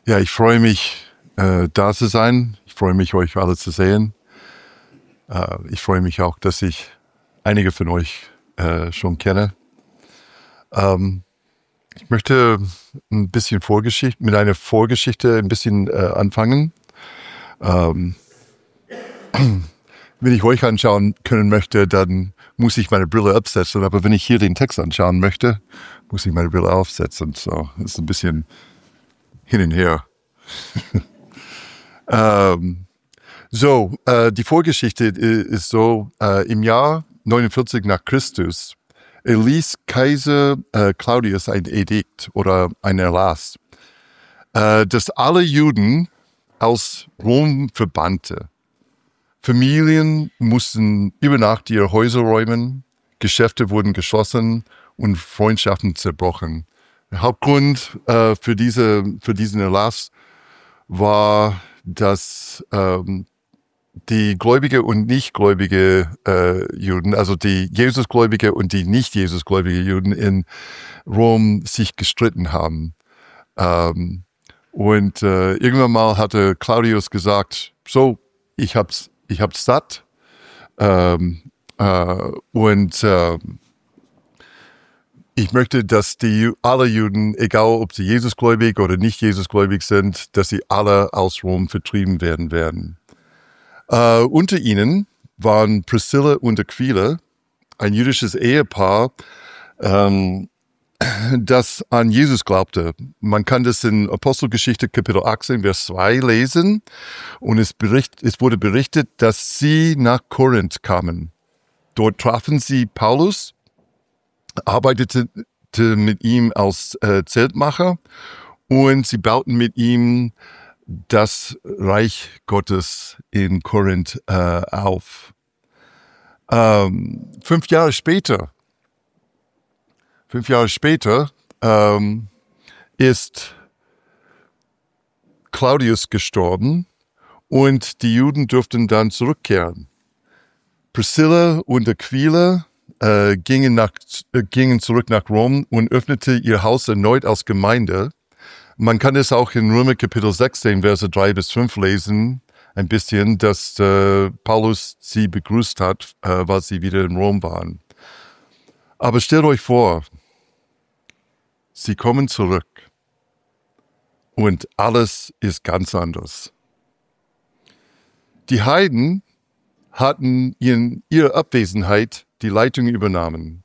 Ja, ich freue mich, da zu sein. Ich freue mich, euch alle zu sehen. Ich freue mich auch, dass ich einige von euch schon kenne. Ich möchte mit einer Vorgeschichte ein bisschen anfangen. Wenn ich euch anschauen können möchte, dann muss ich meine Brille absetzen. Aber wenn ich hier den Text anschauen möchte, muss ich meine Brille aufsetzen. So, das ist ein bisschen hin und her. Die Vorgeschichte ist so, im Jahr 49 nach Christus erließ Kaiser Claudius ein Edikt oder ein Erlass, dass alle Juden aus Rom verbannte. Für mussten über Nacht ihre Häuser räumen, Geschäfte wurden geschlossen und Freundschaften zerbrochen. Der Hauptgrund für diesen Erlass war, dass die gläubige und nicht-gläubige Juden, also die Jesusgläubige und die nicht-Jesusgläubige Juden in Rom sich gestritten haben. Irgendwann mal hatte Claudius gesagt, so, ich hab's satt. Ich möchte, dass alle Juden, egal ob sie Jesusgläubig oder nicht Jesusgläubig sind, dass sie alle aus Rom vertrieben werden. Unter ihnen waren Priscilla und Aquila, ein jüdisches Ehepaar, das an Jesus glaubte. Man kann das in Apostelgeschichte Kapitel 18, Vers 2 lesen. Und es wurde berichtet, dass sie nach Korinth kamen. Dort trafen sie Paulus, arbeitete mit ihm als Zeltmacher und sie bauten mit ihm das Reich Gottes in Korinth auf. 5 Jahre später ist Claudius gestorben und die Juden durften dann zurückkehren. Priscilla und Aquila gingen zurück nach Rom und öffnete ihr Haus erneut als Gemeinde. Man kann es auch in Römer Kapitel 16, Verse 3-5 lesen, ein bisschen, dass Paulus sie begrüßt hat, weil sie wieder in Rom waren. Aber stellt euch vor, sie kommen zurück und alles ist ganz anders. Die Heiden hatten in ihrer Abwesenheit die Leitung übernommen.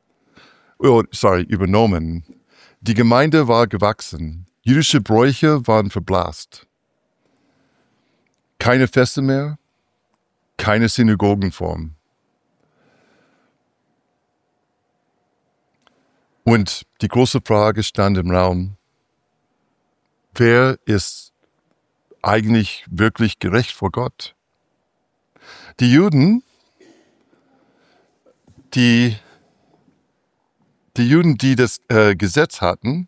Die Gemeinde war gewachsen. Jüdische Bräuche waren verblasst. Keine Feste mehr, keine Synagogenform. Und die große Frage stand im Raum: Wer ist eigentlich wirklich gerecht vor Gott? Die Juden, die das Gesetz hatten,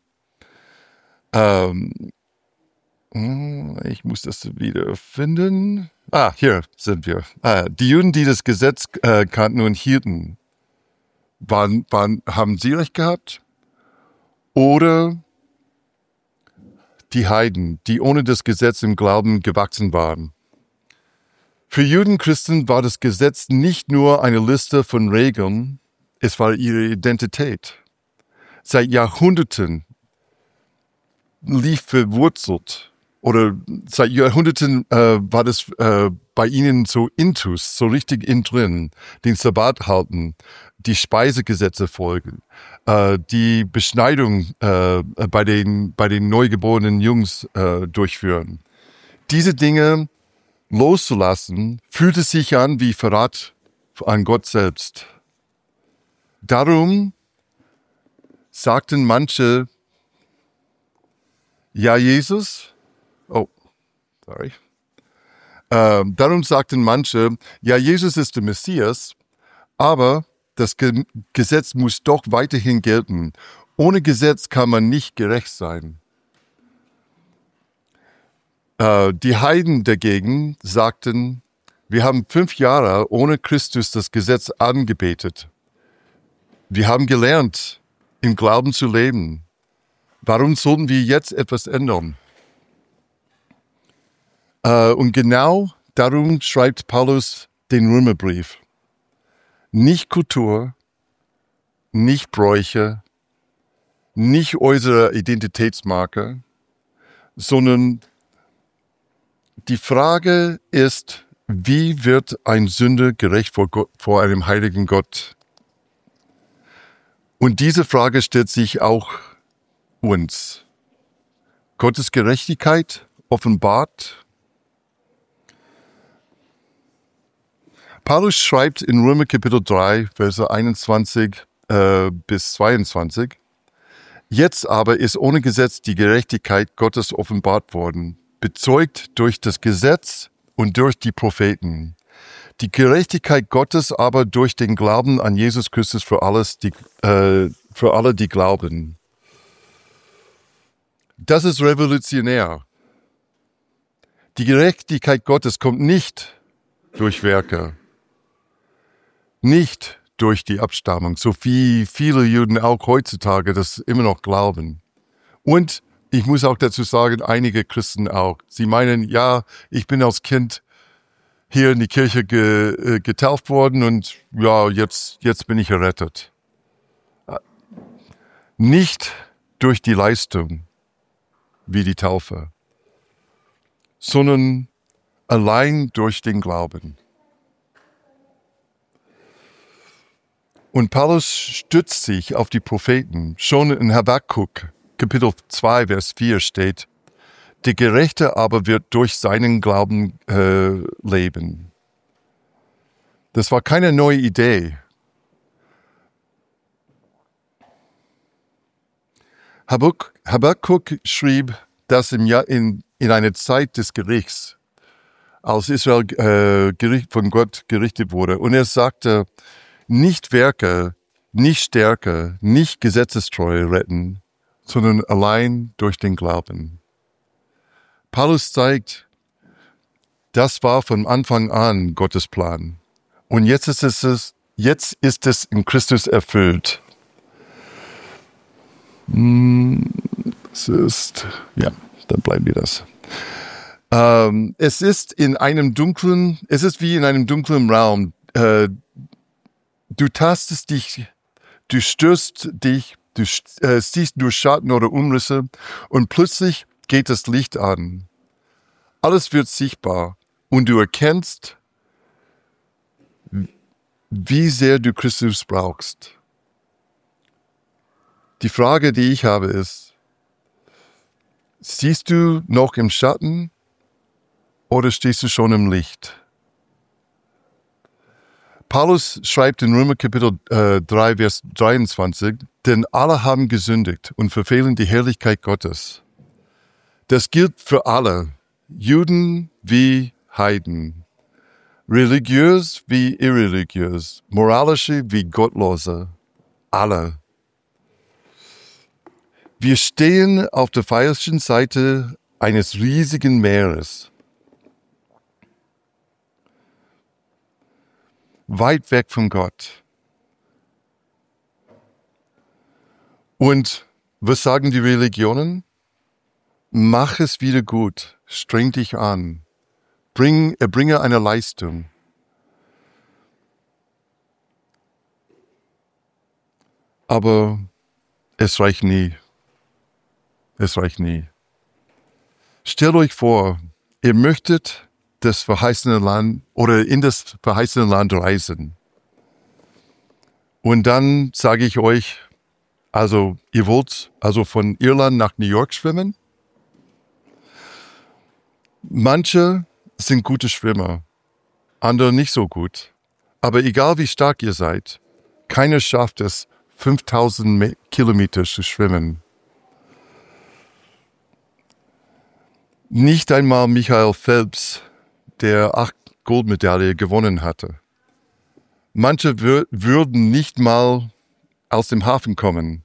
ich muss das wieder finden. Hier sind wir. Die Juden, die das Gesetz kannten und hielten, haben sie recht gehabt? Oder die Heiden, die ohne das Gesetz im Glauben gewachsen waren? Für Judenchristen war das Gesetz nicht nur eine Liste von Regeln, es war ihre Identität. Seit Jahrhunderten lief verwurzelt oder seit Jahrhunderten war das bei ihnen so intus, so richtig innen drin, den Sabbat halten, die Speisegesetze folgen, die Beschneidung bei den neugeborenen Jungs durchführen. Diese Dinge loszulassen, fühlte sich an wie Verrat an Gott selbst. Darum sagten manche, ja, Jesus, darum sagten manche, ja, Jesus ist der Messias, aber das Gesetz muss doch weiterhin gelten. Ohne Gesetz kann man nicht gerecht sein. Die Heiden dagegen sagten, wir haben 5 Jahre ohne Christus das Gesetz angebetet. Wir haben gelernt, im Glauben zu leben. Warum sollten wir jetzt etwas ändern? Und genau darum schreibt Paulus den Römerbrief. Nicht Kultur, nicht Bräuche, nicht äußere Identitätsmarker, sondern die Frage ist, wie wird ein Sünder gerecht vor einem heiligen Gott? Und diese Frage stellt sich auch uns. Gottes Gerechtigkeit offenbart. Paulus schreibt in Römer Kapitel 3, Verse 21 bis 22, jetzt aber ist ohne Gesetz die Gerechtigkeit Gottes offenbart worden, bezeugt durch das Gesetz und durch die Propheten. Die Gerechtigkeit Gottes aber durch den Glauben an Jesus Christus für alle, die glauben. Das ist revolutionär. Die Gerechtigkeit Gottes kommt nicht durch Werke, nicht durch die Abstammung, so wie viele Juden auch heutzutage das immer noch glauben. Und ich muss auch dazu sagen, einige Christen auch. Sie meinen, ja, ich bin als Kind hier in die Kirche getauft worden und ja, jetzt bin ich errettet. Nicht durch die Leistung wie die Taufe, sondern allein durch den Glauben. Und Paulus stützt sich auf die Propheten. Schon in Habakkuk, Kapitel 2, Vers 4 steht, der Gerechte aber wird durch seinen Glauben leben. Das war keine neue Idee. Habakkuk schrieb das in einer Zeit des Gerichts, als Israel von Gott gerichtet wurde. Und er sagte, nicht Werke, nicht Stärke, nicht Gesetzestreue retten, sondern allein durch den Glauben. Paulus zeigt, das war von Anfang an Gottes Plan. Und jetzt ist es in Christus erfüllt. Dann bleiben wir das. Es ist wie in einem dunklen Raum. Du tastest dich, du stürzt dich, du siehst nur Schatten oder Umrisse und plötzlich geht das Licht an. Alles wird sichtbar und du erkennst, wie sehr du Christus brauchst. Die Frage, die ich habe, ist, siehst du noch im Schatten oder stehst du schon im Licht? Paulus schreibt in Römer Kapitel 3, Vers 23, denn alle haben gesündigt und verfehlen die Herrlichkeit Gottes. Das gilt für alle, Juden wie Heiden, religiös wie irreligiös, moralische wie gottlose, alle. Wir stehen auf der falschen Seite eines riesigen Meeres. Weit weg von Gott. Und was sagen die Religionen? Mach es wieder gut, streng dich an, erbringe eine Leistung. Aber es reicht nie. Es reicht nie. Stellt euch vor, ihr möchtet das verheißene Land oder in das verheißene Land reisen. Und dann sage ich euch, also ihr wollt also von Irland nach New York schwimmen? Manche sind gute Schwimmer, andere nicht so gut. Aber egal wie stark ihr seid, keiner schafft es, 5000 Kilometer zu schwimmen. Nicht einmal Michael Phelps, der 8 Goldmedaillen gewonnen hatte. Manche würden nicht mal aus dem Hafen kommen.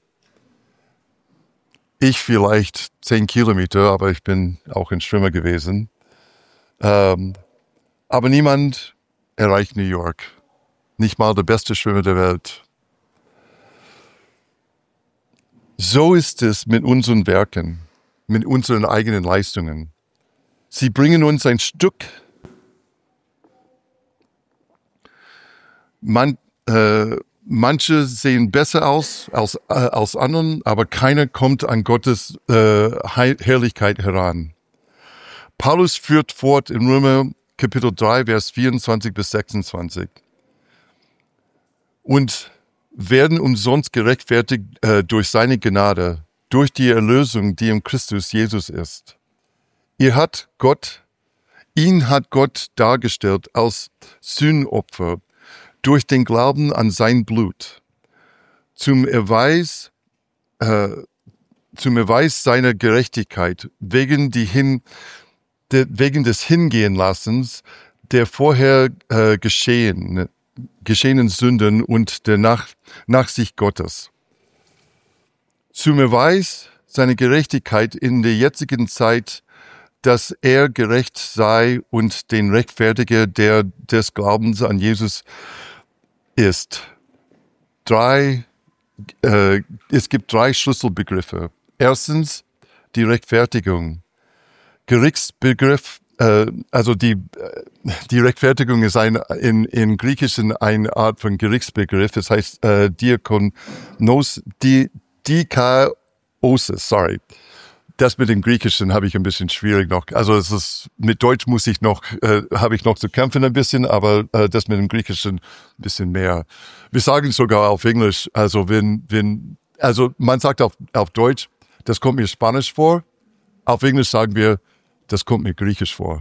Ich vielleicht 10 Kilometer, aber ich bin auch ein Schwimmer gewesen. Aber niemand erreicht New York. Nicht mal der beste Schwimmer der Welt. So ist es mit unseren Werken, mit unseren eigenen Leistungen. Sie bringen uns ein Stück. Manche sehen besser aus als anderen, aber keiner kommt an Gottes Herrlichkeit heran. Paulus führt fort in Römer Kapitel 3, Vers 24 bis 26. Und werden umsonst gerechtfertigt durch seine Gnade, durch die Erlösung, die in Christus Jesus ist. Ihn hat Gott dargestellt als Sühnopfer durch den Glauben an sein Blut, zum Erweis seiner Gerechtigkeit, wegen des Hingehenlassens der vorher geschehenen Sünden und der Nachsicht Gottes. Zum Erweis seiner Gerechtigkeit in der jetzigen Zeit, dass er gerecht sei und den Rechtfertiger, der des Glaubens an Jesus ist. Es gibt 3 Schlüsselbegriffe. Erstens die Rechtfertigung. Gerichtsbegriff, also die Rechtfertigung ist in Griechischen eine Art von Gerichtsbegriff. Das heißt Dikaiosis, sorry. Das mit dem Griechischen habe ich ein bisschen schwierig noch. Also mit Deutsch habe ich noch zu kämpfen ein bisschen, aber das mit dem Griechischen ein bisschen mehr. Wir sagen sogar auf Englisch, also man sagt auf Deutsch, das kommt mir Spanisch vor. Auf Englisch sagen wir, das kommt mir Griechisch vor.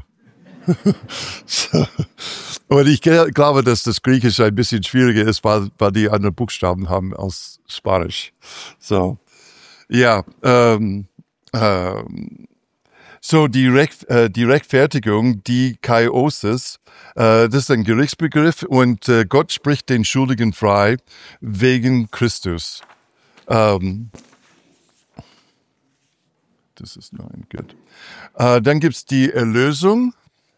Und ich glaube, dass das Griechische ein bisschen schwieriger ist, weil die andere Buchstaben haben als Spanisch. So, ja, die Rechtfertigung, die Kaiosis, das ist ein Gerichtsbegriff und Gott spricht den Schuldigen frei wegen Christus. Das ist nein, gut. Dann gibt's die Erlösung,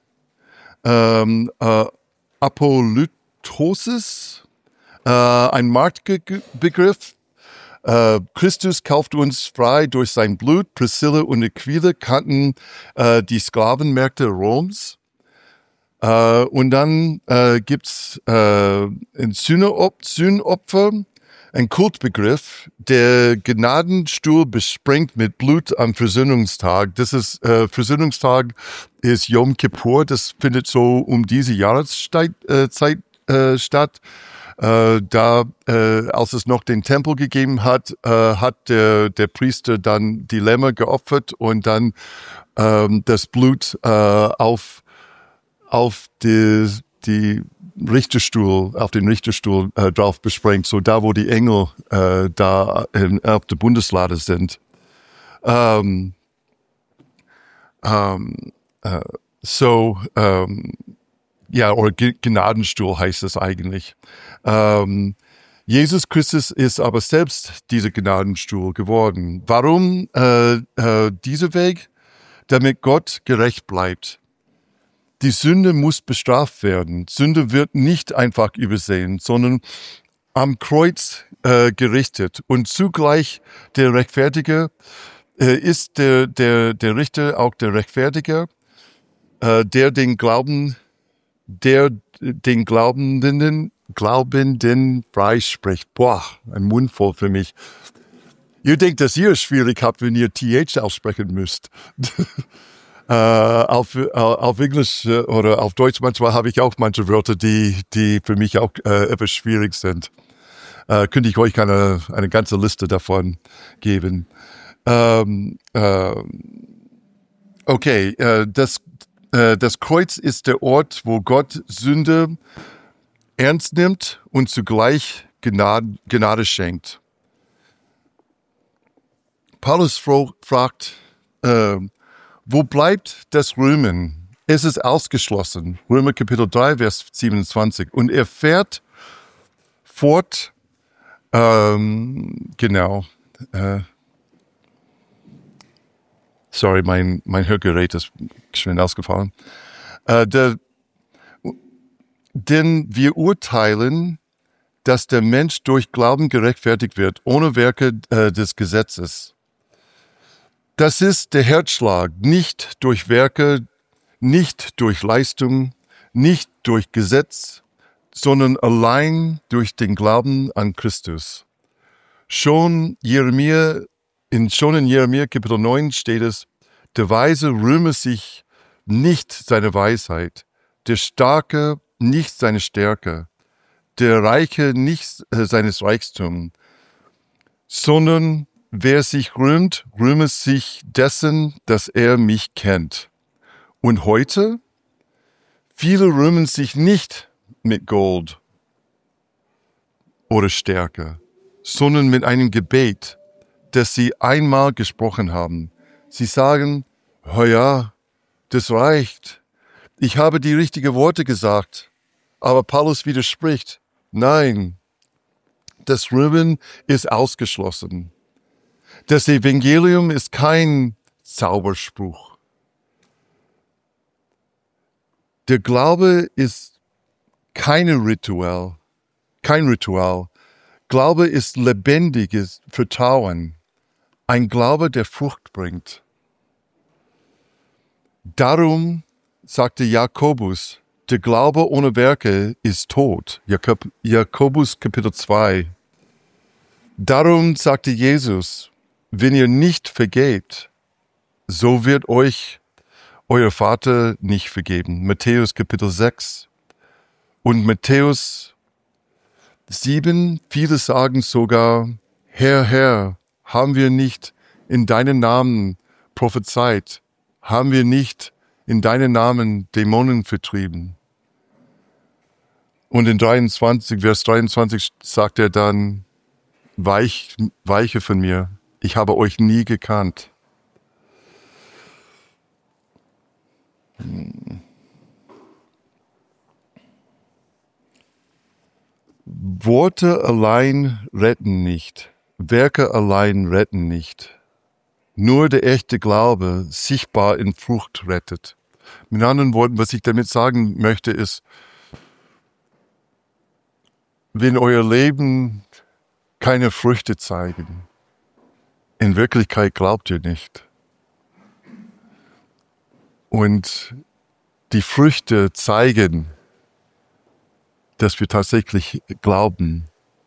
Apolytosis, ein Marktbegriff. Christus kaufte uns frei durch sein Blut. Priscilla und Aquila kannten die Sklavenmärkte Roms. Und dann gibt's ein Sühnopfer, ein Kultbegriff, der Gnadenstuhl besprengt mit Blut am Versöhnungstag. Versöhnungstag ist Yom Kippur. Das findet so um diese Jahreszeit statt. Als es noch den Tempel gegeben hat, hat der Priester dann die Lämmer geopfert und dann das Blut auf den Richterstuhl drauf besprengt, so da wo die Engel auf der Bundeslade sind. Ja, oder Gnadenstuhl heißt es eigentlich. Jesus Christus ist aber selbst dieser Gnadenstuhl geworden. Warum dieser Weg? Damit Gott gerecht bleibt. Die Sünde muss bestraft werden. Sünde wird nicht einfach übersehen, sondern am Kreuz gerichtet. Und zugleich der Rechtfertiger ist der Richter auch der Rechtfertiger, der den Glaubenden freispricht. Boah, ein Mund voll für mich. Ihr denkt, dass ihr es schwierig habt, wenn ihr TH aussprechen müsst. Auf Englisch oder auf Deutsch manchmal habe ich auch manche Wörter, die für mich auch etwas schwierig sind. Könnte ich euch eine ganze Liste davon geben. Okay, das Kreuz ist der Ort, wo Gott Sünde ernst nimmt und zugleich Gnade schenkt. Paulus fragt, wo bleibt das Römen? Es ist ausgeschlossen. Römer Kapitel 3, Vers 27. Und er fährt fort, sorry, mein Hörgerät ist schnell ausgefallen. Denn wir urteilen, dass der Mensch durch Glauben gerechtfertigt wird, ohne Werke des Gesetzes. Das ist der Herzschlag, nicht durch Werke, nicht durch Leistung, nicht durch Gesetz, sondern allein durch den Glauben an Christus. Schon in Jeremia Kapitel 9 steht es, der Weise rühme sich nicht seine Weisheit, der Starke nicht seine Stärke, der Reiche nicht seines Reichtums, sondern wer sich rühmt, rühme sich dessen, dass er mich kennt. Und heute? Viele rühmen sich nicht mit Gold oder Stärke, sondern mit einem Gebet, das sie einmal gesprochen haben. Sie sagen, oh ja, das reicht. Ich habe die richtigen Worte gesagt. Aber Paulus widerspricht. Nein, das Rühmen ist ausgeschlossen. Das Evangelium ist kein Zauberspruch. Der Glaube ist kein Ritual. Glaube ist lebendiges Vertrauen. Ein Glaube, der Frucht bringt. Darum sagte Jakobus, der Glaube ohne Werke ist tot. Jakobus Kapitel 2. Darum sagte Jesus, wenn ihr nicht vergebt, so wird euch euer Vater nicht vergeben. Matthäus Kapitel 6. Und Matthäus 7, viele sagen sogar, Herr, Herr, haben wir nicht in deinen Namen prophezeit? Haben wir nicht in deinen Namen Dämonen vertrieben? Und in Vers 23 sagt er dann, weiche von mir, ich habe euch nie gekannt. Worte allein retten nicht, Werke allein retten nicht. Nur der echte Glaube, sichtbar in Frucht, rettet. Mit anderen Worten, was ich damit sagen möchte, ist, wenn euer Leben keine Früchte zeigen, in Wirklichkeit glaubt ihr nicht. Und die Früchte zeigen, dass wir tatsächlich glauben.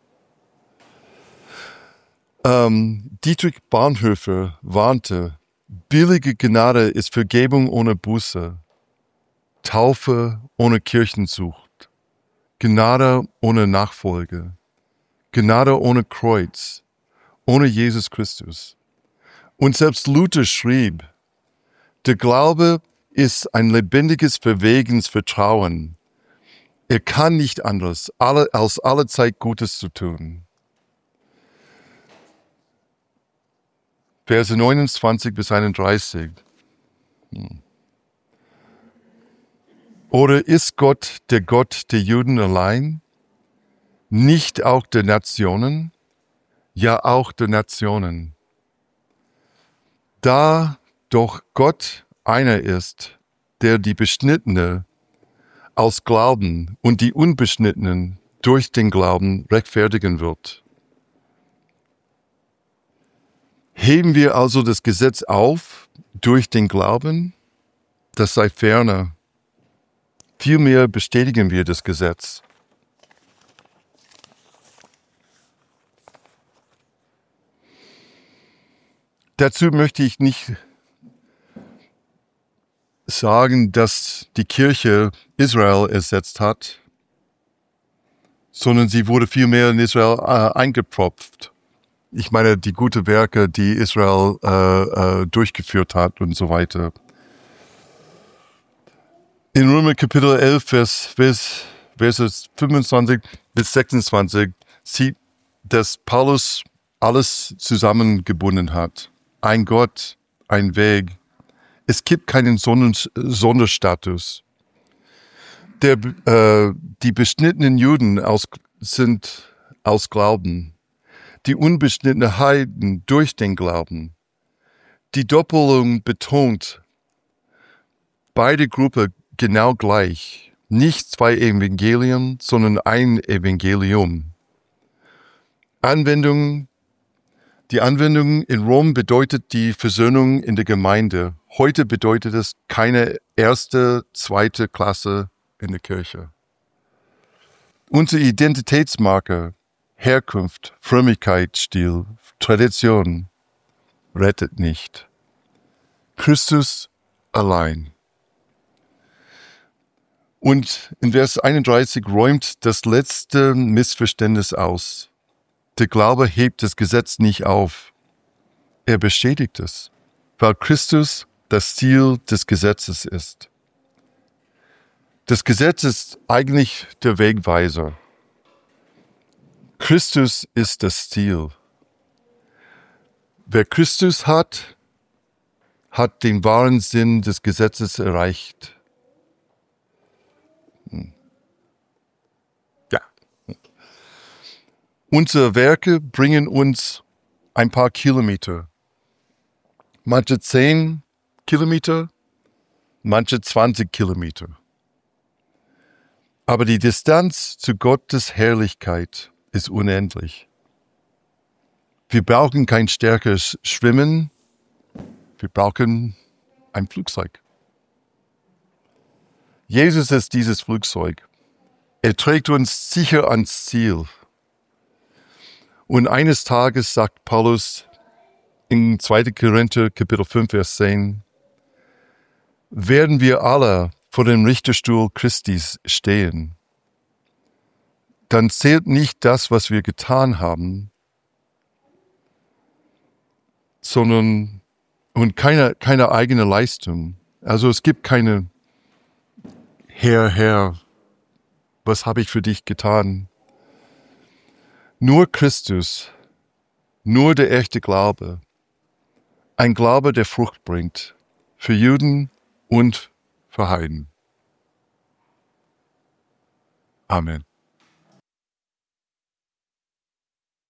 Dietrich Bonhoeffer warnte, billige Gnade ist Vergebung ohne Buße, Taufe ohne Kirchenzucht, Gnade ohne Nachfolge, Gnade ohne Kreuz, ohne Jesus Christus. Und selbst Luther schrieb, der Glaube ist ein lebendiges, verwegenes Vertrauen. Er kann nicht anders, aus aller Zeit Gutes zu tun. Verse 29 bis 31. Oder ist Gott der Juden allein? Nicht auch der Nationen? Ja, auch der Nationen. Da doch Gott einer ist, der die Beschnittene aus Glauben und die Unbeschnittenen durch den Glauben rechtfertigen wird. Heben wir also das Gesetz auf durch den Glauben? Das sei ferner. Vielmehr bestätigen wir das Gesetz. Dazu möchte ich nicht sagen, dass die Kirche Israel ersetzt hat, sondern sie wurde vielmehr in Israel eingepropft. Ich meine, die guten Werke, die Israel durchgeführt hat und so weiter. In Römer Kapitel 11, Verses 25 bis 26 sieht, dass Paulus alles zusammengebunden hat. Ein Gott, ein Weg. Es gibt keinen Sonderstatus. Die beschnittenen Juden sind aus Glauben. Die unbeschnittenen Heiden durch den Glauben. Die Doppelung betont beide Gruppen genau gleich. Nicht zwei Evangelien, sondern ein Evangelium. Anwendung Die Anwendung in Rom bedeutet die Versöhnung in der Gemeinde. Heute bedeutet es keine erste, zweite Klasse in der Kirche. Unsere Identitätsmarke, Herkunft, Frömmigkeitsstil, Tradition rettet nicht. Christus allein. Und in Vers 31 räumt das letzte Missverständnis aus. Der Glaube hebt das Gesetz nicht auf. Er bestätigt es, weil Christus das Ziel des Gesetzes ist. Das Gesetz ist eigentlich der Wegweiser. Christus ist das Ziel. Wer Christus hat, hat den wahren Sinn des Gesetzes erreicht. Ja. Unsere Werke bringen uns ein paar Kilometer. Manche 10 Kilometer, manche 20 Kilometer. Aber die Distanz zu Gottes Herrlichkeit ist unendlich. Wir brauchen kein stärkeres Schwimmen, wir brauchen ein Flugzeug. Jesus ist dieses Flugzeug. Er trägt uns sicher ans Ziel. Und eines Tages sagt Paulus in 2. Korinther Kapitel 5, Vers 10, werden wir alle vor dem Richterstuhl Christi stehen. Dann zählt nicht das, was wir getan haben, sondern und keine eigene Leistung. Also es gibt keine Herr, was habe ich für dich getan? Nur Christus, nur der echte Glaube. Ein Glaube, der Frucht bringt, für Juden und für Heiden. Amen.